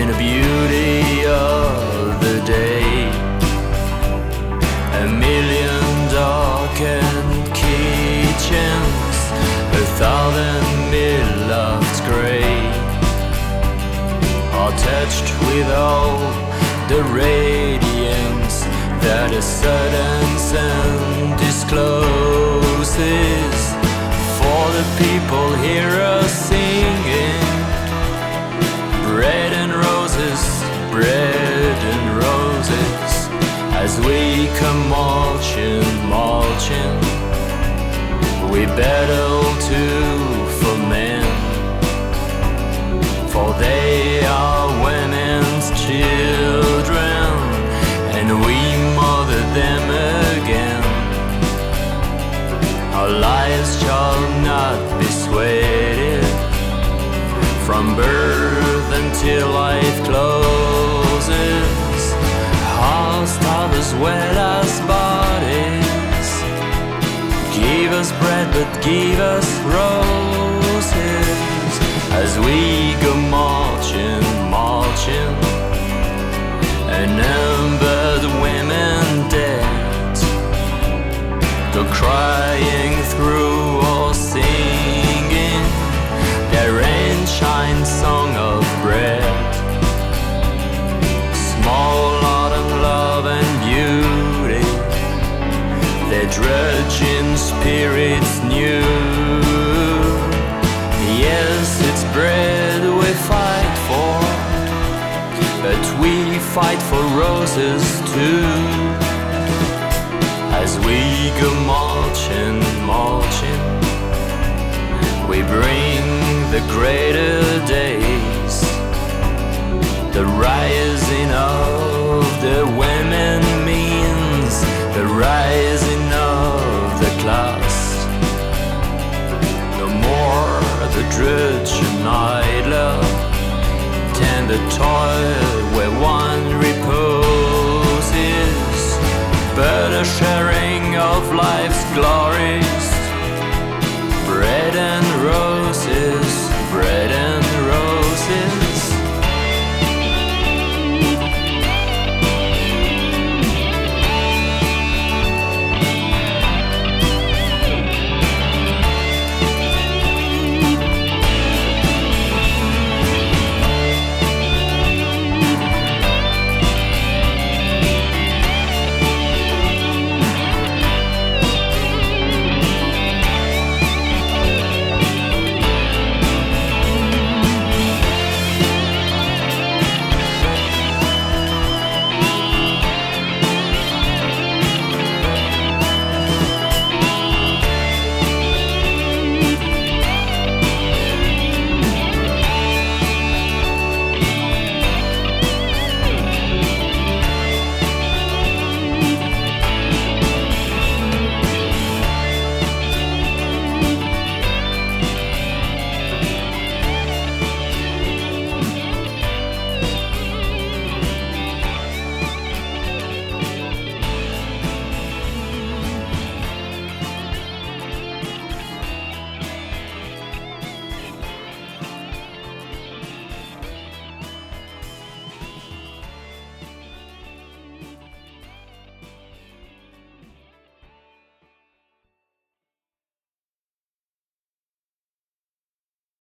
in the beauty of the day. A million darkened kitchens, 1,000 mid-lofts grey, are touched with all the radiance that a sudden sun discloses. For the people hear us singing, bread and roses, bread and roses, as we come marching, marching. We battle too for men, for they are women's children, and we mother them again. Our lives shall not be swayed from birth until life closes. Hearts start as well as bodies. Give us bread, but give us roses, as we go marching, marching. And numbered women dead go crying through or singing their rain-shine song of bread. Small autumn love and beauty, their drudging spirits new. Yes, it's bread we fight for, but we fight for roses too. As we go marching, marching, we bring the greater days, the rising of the women means the rising of the class. No more the drudge and idler, tend the toil where one reposes, but a sharing of life's glories, bread and roses.